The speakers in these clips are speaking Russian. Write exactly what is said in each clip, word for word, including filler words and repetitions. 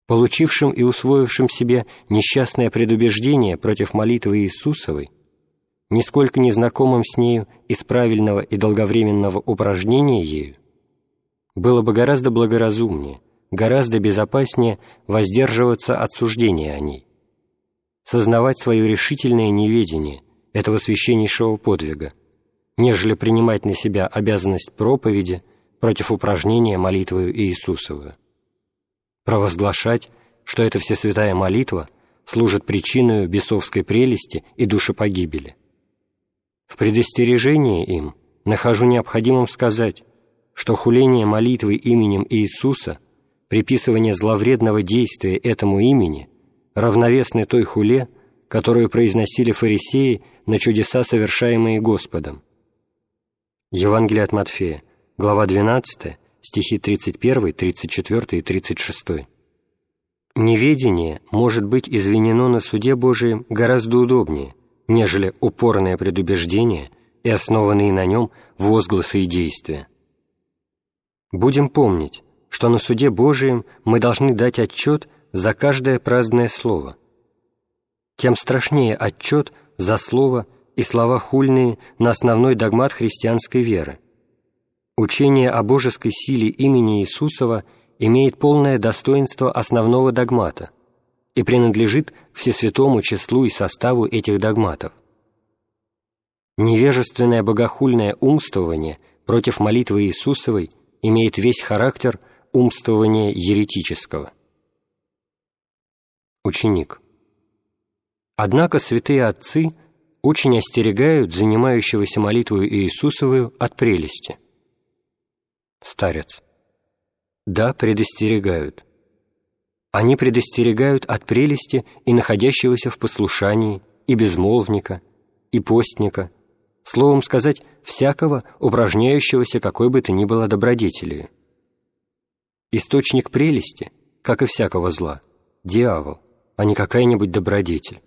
получившим и усвоившим себе несчастное предубеждение против молитвы Иисусовой, нисколько не знакомым с нею из правильного и долговременного упражнения ею, было бы гораздо благоразумнее, гораздо безопаснее воздерживаться от суждения о ней, сознавать свое решительное неведение этого священнейшего подвига, нежели принимать на себя обязанность проповеди против упражнения молитвою Иисусовую, провозглашать, что эта всесвятая молитва служит причиной бесовской прелести и душепогибели. В предостережении им нахожу необходимым сказать, что хуление молитвы именем Иисуса, приписывание зловредного действия этому имени равновесны той хуле, которую произносили фарисеи на чудеса, совершаемые Господом. Евангелие от Матфея, глава двенадцатая, стихи тридцать первый, тридцать четвёртый и тридцать шестой. Неведение может быть извинено на суде Божием гораздо удобнее, нежели упорное предубеждение и основанные на нем возгласы и действия. Будем помнить, что на суде Божием мы должны дать отчет за каждое праздное слово. Тем страшнее отчет за слово и слова хульные на основной догмат христианской веры. Учение о божеской силе имени Иисусова имеет полное достоинство основного догмата и принадлежит к всесвятому числу и составу этих догматов. Невежественное богохульное умствование против молитвы Иисусовой имеет весь характер умствования еретического. Ученик. Однако святые отцы очень остерегают занимающегося молитвою Иисусовою от прелести. Старец. Да, предостерегают. Они предостерегают от прелести и находящегося в послушании, и безмолвника, и постника, словом сказать, всякого, упражняющегося какой бы то ни было добродетелью. Источник прелести, как и всякого зла, дьявол, а не какая-нибудь добродетель.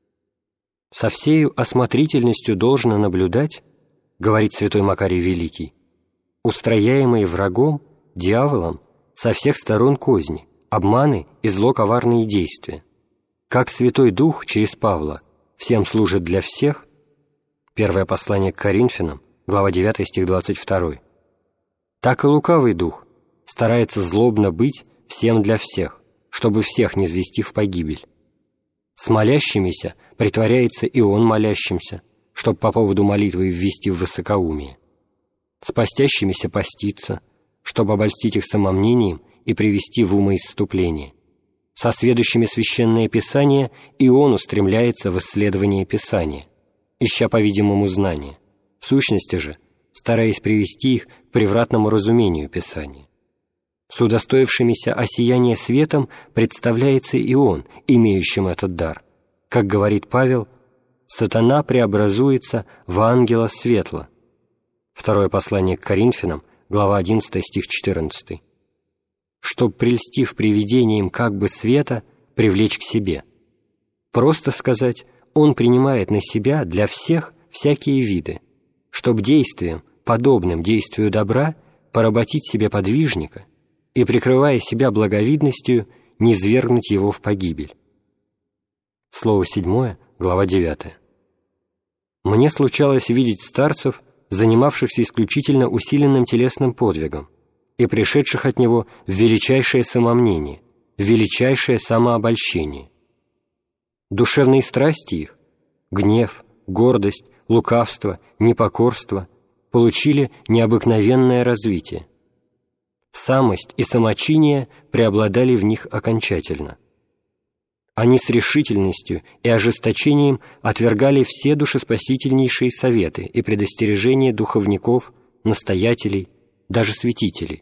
Со всею осмотрительностью должно наблюдать, говорит святой Макарий Великий, устрояемые врагом, дьяволом, со всех сторон козни, обманы и зло-коварные действия. Как Святой Дух через Павла всем служит для всех, первое послание к Коринфянам, глава девятая, стих двадцать второй, так и лукавый дух старается злобно быть всем для всех, чтобы всех не звести в погибель. С молящимися притворяется и он молящимся, чтобы по поводу молитвы ввести в высокоумие. С постящимися поститься, чтобы обольстить их самомнением и привести в умоисступление. Со сведущими Священное Писание и он устремляется в исследование Писания, ища, по-видимому, знания, в сущности же, стараясь привести их к превратному разумению Писания. С удостоившимися осияния светом представляется и он, имеющим этот дар. Как говорит Павел, «Сатана преобразуется в ангела светла». Второе послание к Коринфянам, глава одиннадцатая, стих четырнадцатый. Чтоб, прельстив привидением как бы света, привлечь к себе. Просто сказать, он принимает на себя для всех всякие виды, чтоб действием, подобным действию добра, поработить себе подвижника и, прикрывая себя благовидностью, низвергнуть его в погибель. Слово седьмое, глава девятая. Мне случалось видеть старцев, занимавшихся исключительно усиленным телесным подвигом и пришедших от него в величайшее самомнение, в величайшее самообольщение. Душевные страсти их — гнев, гордость, лукавство, непокорство — получили необыкновенное развитие. Самость и самочиние преобладали в них окончательно. Они с решительностью и ожесточением отвергали все душеспасительнейшие советы и предостережения духовников, настоятелей, даже святителей.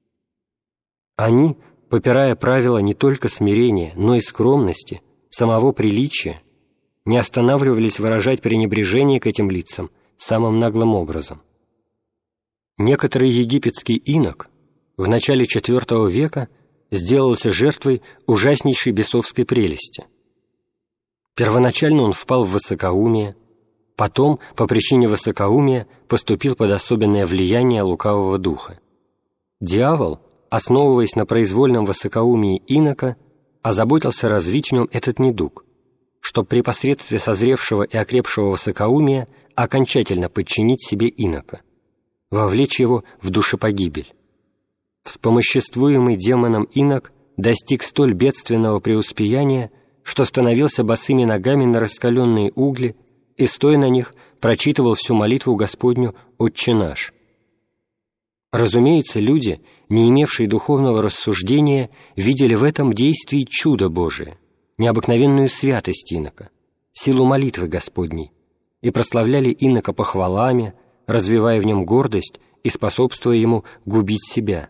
Они, попирая правила не только смирения, но и скромности, самого приличия, не останавливались выражать пренебрежение к этим лицам самым наглым образом. Некоторый египетский инок в начале четвёртого века сделался жертвой ужаснейшей бесовской прелести. Первоначально он впал в высокоумие, потом, по причине высокоумия, поступил под особенное влияние лукавого духа. Дьявол, основываясь на произвольном высокоумии инока, озаботился развить в нем этот недуг, чтоб при посредстве созревшего и окрепшего высокоумия окончательно подчинить себе инока, вовлечь его в душепогибель. Вспомоществуемый демоном инок достиг столь бедственного преуспеяния, что становился босыми ногами на раскаленные угли и, стоя на них, прочитывал всю молитву Господню «Отче наш». Разумеется, люди, не имевшие духовного рассуждения, видели в этом действии чудо Божие, необыкновенную святость инока, силу молитвы Господней, и прославляли инока похвалами, развивая в нем гордость и способствуя ему губить себя.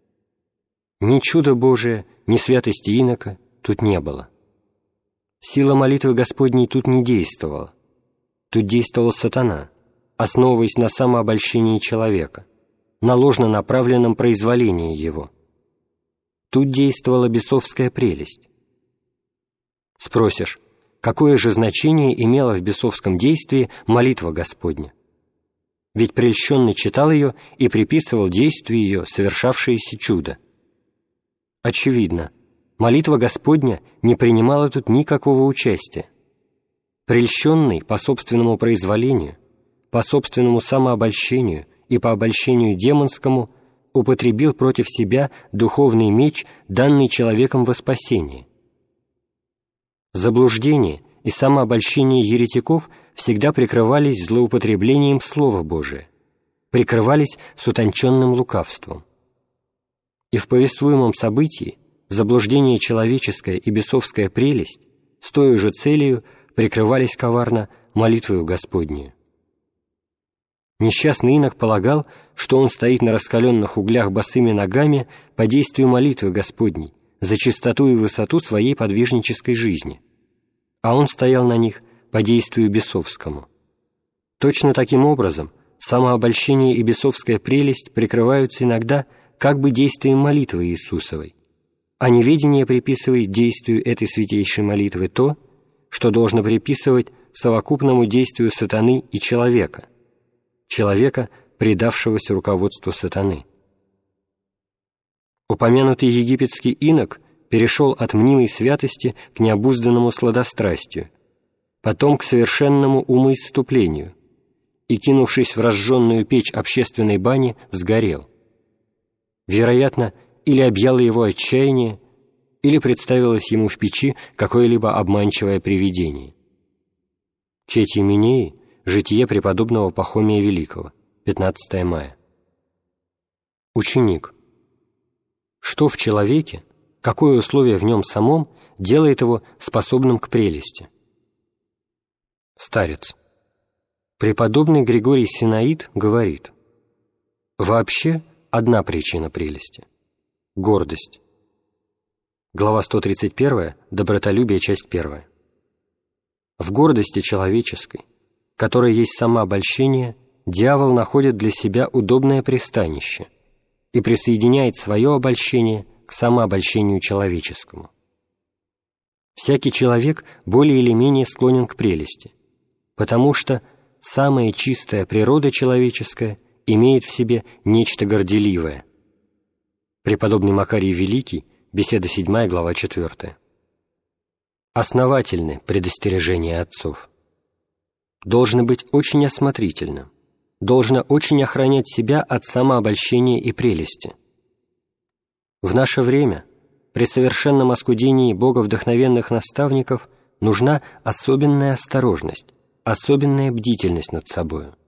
Ни чуда Божия, ни святости инока тут не было. Сила молитвы Господней тут не действовала. Тут действовал сатана, основываясь на самообольщении человека, на ложно направленном произволении его. Тут действовала бесовская прелесть. Спросишь, какое же значение имела в бесовском действии молитва Господня? Ведь прельщенный читал ее и приписывал действию ее совершавшееся чудо. Очевидно, молитва Господня не принимала тут никакого участия. Прельщенный по собственному произволению, по собственному самообольщению и по обольщению демонскому употребил против себя духовный меч, данный человеком во спасение. Заблуждение и самообольщение еретиков всегда прикрывались злоупотреблением Слова Божия, прикрывались с утонченным лукавством. И в повествуемом событии заблуждение человеческое и бесовская прелесть с той же целью прикрывались коварно молитвою Господнею. Несчастный инок полагал, что он стоит на раскаленных углях босыми ногами по действию молитвы Господней за чистоту и высоту своей подвижнической жизни, а он стоял на них по действию бесовскому. Точно таким образом самообольщение и бесовская прелесть прикрываются иногда как бы действием молитвы Иисусовой, а неведение приписывает действию этой святейшей молитвы то, что должно приписывать совокупному действию сатаны и человека, человека, предавшегося руководству сатаны. Упомянутый египетский инок перешел от мнимой святости к необузданному сладострастию, потом к совершенному умоисступлению и, кинувшись в разжженную печь общественной бани, сгорел. Вероятно, или объяло его отчаяние, или представилось ему в печи какое-либо обманчивое привидение. Четьи Минеи, житие преподобного Пахомия Великого, пятнадцатое мая. Ученик. Что в человеке, какое условие в нем самом делает его способным к прелести? Старец. Преподобный Григорий Синаид говорит: вообще одна причина прелести — гордость. Глава сто тридцать первая, добротолюбие, часть первая. В гордости человеческой, которая есть самообольщение, дьявол находит для себя удобное пристанище и присоединяет свое обольщение к самообольщению человеческому. Всякий человек более или менее склонен к прелести, потому что самая чистая природа человеческая имеет в себе нечто горделивое. Преподобный Макарий Великий, беседа седьмая, глава четвертая. Основательны предостережения отцов. Должно быть очень осмотрительным, должно очень охранять себя от самообольщения и прелести. В наше время, при совершенном оскудении боговдохновенных наставников, нужна особенная осторожность, особенная бдительность над собою.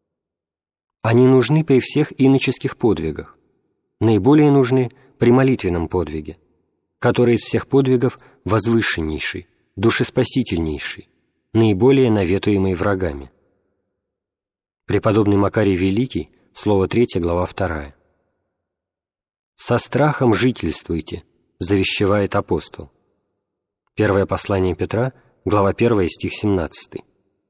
Они нужны при всех иноческих подвигах, наиболее нужны при молитвенном подвиге, который из всех подвигов возвышеннейший, душеспасительнейший, наиболее наветуемый врагами. Преподобный Макарий Великий, слово третье, глава вторая. «Со страхом жительствуйте», — завещевает апостол. Первое послание Петра, глава первая, стих семнадцатый.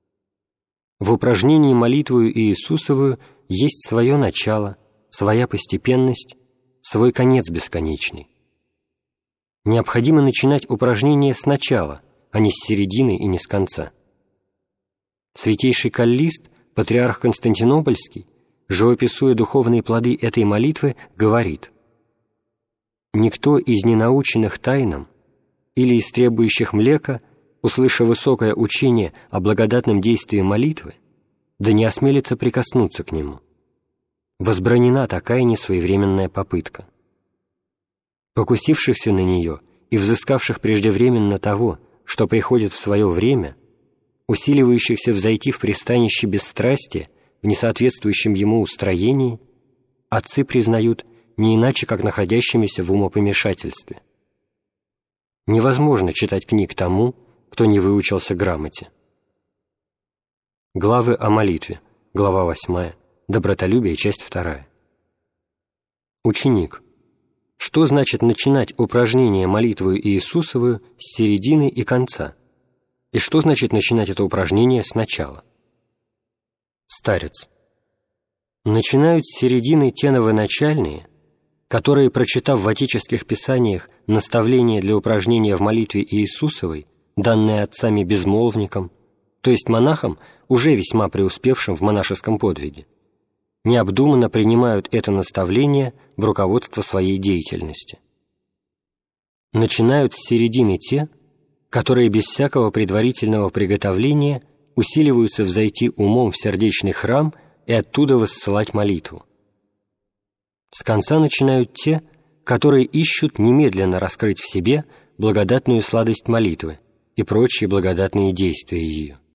В упражнении молитвою Иисусовую есть свое начало, своя постепенность, свой конец бесконечный. Необходимо начинать упражнение с начала, а не с середины и не с конца. Святейший Каллист, патриарх Константинопольский, живописуя духовные плоды этой молитвы, говорит: «Никто из ненаученных тайнам или из требующих млека, услыша высокое учение о благодатном действии молитвы, да не осмелится прикоснуться к нему. Возбранена такая несвоевременная попытка. Покусившихся на нее и взыскавших преждевременно того, что приходит в свое время, усиливающихся взойти в пристанище бесстрастия в несоответствующем ему устроении, отцы признают не иначе, как находящимися в умопомешательстве. Невозможно читать книг тому, кто не выучился грамоте. Главы о молитве, глава восьмая, добротолюбие, часть вторая. Ученик. Что значит начинать упражнение молитвою Иисусовую с середины и конца? И что значит начинать это упражнение сначала? Старец. Начинают с середины те новоначальные, которые, прочитав в отеческих писаниях наставления для упражнения в молитве Иисусовой, данные отцами-безмолвникам, то есть монахам, уже весьма преуспевшим в монашеском подвиге, необдуманно принимают это наставление в руководство своей деятельности. Начинают с середины те, которые без всякого предварительного приготовления усиливаются взойти умом в сердечный храм и оттуда воссылать молитву. С конца начинают те, которые ищут немедленно раскрыть в себе благодатную сладость молитвы и прочие благодатные действия ее.